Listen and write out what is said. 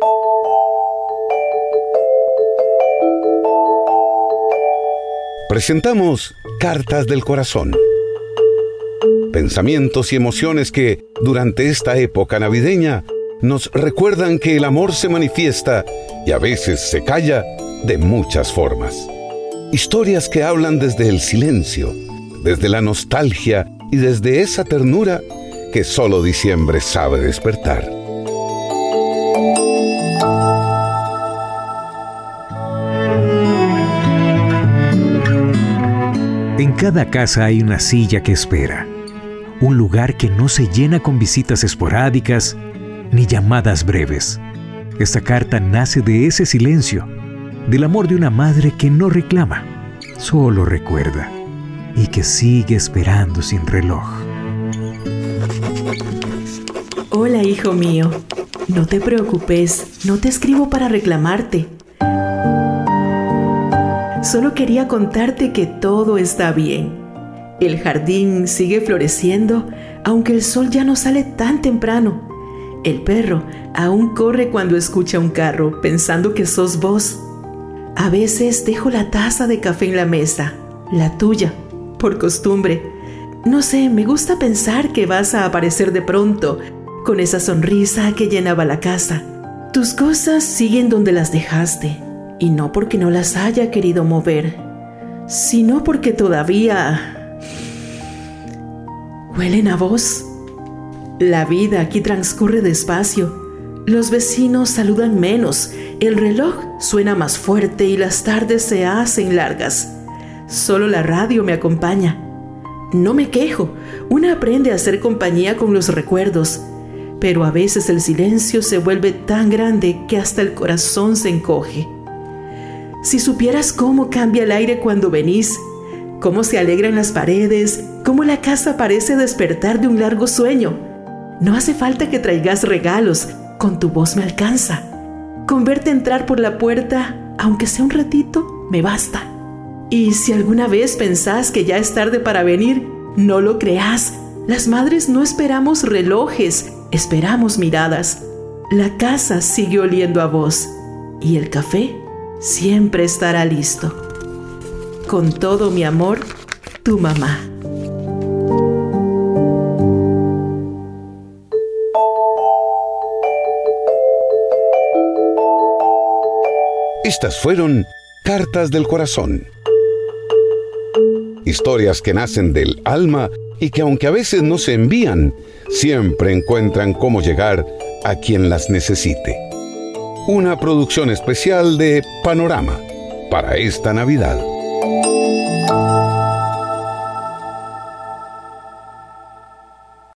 Presentamos Cartas del Corazón. Pensamientos y emociones que, durante esta época navideña, nos recuerdan que el amor se manifiesta y a veces se calla de muchas formas. Historias que hablan desde el silencio, desde la nostalgia y desde esa ternura que solo diciembre sabe despertar. En cada casa hay una silla que espera, un lugar que no se llena con visitas esporádicas ni llamadas breves. Esta carta nace de ese silencio, del amor de una madre que no reclama, solo recuerda y que sigue esperando sin reloj. Hola, hijo mío. No te preocupes, no te escribo para reclamarte. Solo quería contarte que todo está bien. El jardín sigue floreciendo, aunque el sol ya no sale tan temprano. El perro aún corre cuando escucha un carro, pensando que sos vos. A veces dejo la taza de café en la mesa, la tuya, por costumbre. No sé, me gusta pensar que vas a aparecer de pronto, con esa sonrisa que llenaba la casa. Tus cosas siguen donde las dejaste. Y no porque no las haya querido mover, sino porque todavía huelen a vos. La vida aquí transcurre despacio. Los vecinos saludan menos, el reloj suena más fuerte y las tardes se hacen largas. Solo la radio me acompaña. No me quejo, uno aprende a hacer compañía con los recuerdos, pero a veces el silencio se vuelve tan grande que hasta el corazón se encoge. Si supieras cómo cambia el aire cuando venís, cómo se alegran las paredes, cómo la casa parece despertar de un largo sueño. No hace falta que traigas regalos, con tu voz me alcanza. Con verte entrar por la puerta, aunque sea un ratito, me basta. Y si alguna vez pensás que ya es tarde para venir, no lo creas. Las madres no esperamos relojes, esperamos miradas. La casa sigue oliendo a vos y el café siempre estará listo. Con todo mi amor, tu mamá. Estas fueron Cartas del Corazón. Historias que nacen del alma y que, aunque a veces no se envían, siempre encuentran cómo llegar a quien las necesite. Una producción especial de Panorama para esta Navidad.